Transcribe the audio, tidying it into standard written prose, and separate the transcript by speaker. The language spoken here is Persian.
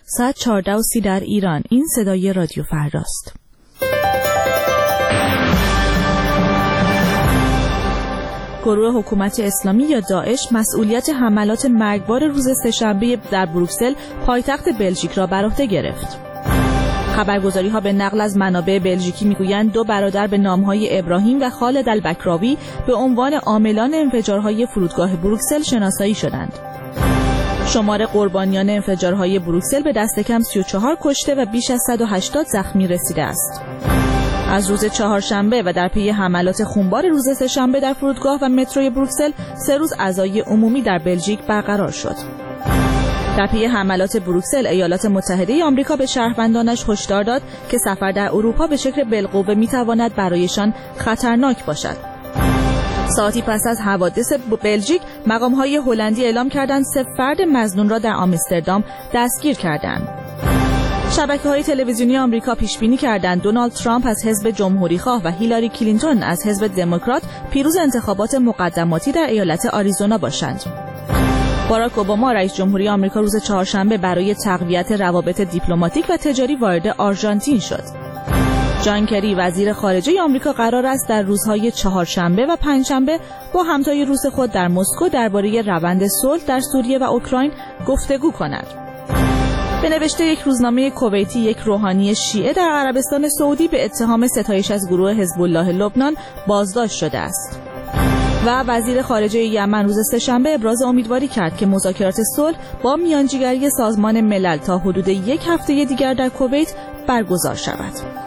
Speaker 1: ساعت 14:30 در ایران. این صدای رادیو فرداست. گروه حکومت اسلامی یا داعش مسئولیت حملات مرگبار روز سه‌شنبه در بروکسل پایتخت بلژیک را بر عهده گرفت. خبرگزاری‌ها به نقل از منابع بلژیکی می‌گویند 2 برادر به نام‌های ابراهیم و خالد البکراوی به عنوان عاملان انفجارهای فرودگاه بروکسل شناسایی شدند. شمار قربانیان انفجارهای بروکسل به دست کم 34 کشته و بیش از 180 زخمی رسیده است. از روز چهارشنبه و در پی حملات خونبار روز سه‌شنبه در فرودگاه و متروی بروکسل 3 روز عزای عمومی در بلژیک برقرار شد. در پی حملات بروکسل، ایالات متحده آمریکا به شهروندانش هشدار داد که سفر در اروپا به شکل بالقوه میتواند برایشان خطرناک باشد. ساعتی پس از حوادث بلژیک، مقام‌های هلندی اعلام کردند 3 فرد مظنون را در آمستردام دستگیر کردند. شبکه‌های تلویزیونی آمریکا پیش‌بینی کردند دونالد ترامپ از حزب جمهوری‌خواه و هیلاری کلینتون از حزب دموکرات پیروز انتخابات مقدماتی در ایالت آریزونا باشند. باراک اوباما رئیس جمهوری آمریکا روز چهارشنبه برای تقویت روابط دیپلماتیک و تجاری وارد آرژانتین شد. جان کری وزیر خارجه آمریکا قرار است در روزهای چهارشنبه و پنجشنبه با همتای روس خود در مسکو درباره روند صلح در سوریه و اوکراین گفتگو کند. به نوشته یک روزنامه کویتی، یک روحانی شیعه در عربستان سعودی به اتهام ستایش از گروه حزب الله لبنان بازداشت شده است. و وزیر خارجه یمن روز سه‌شنبه ابراز امیدواری کرد که مذاکرات صلح با میانجیگری سازمان ملل تا حدود 1 هفته دیگر در کویت برگزار شود.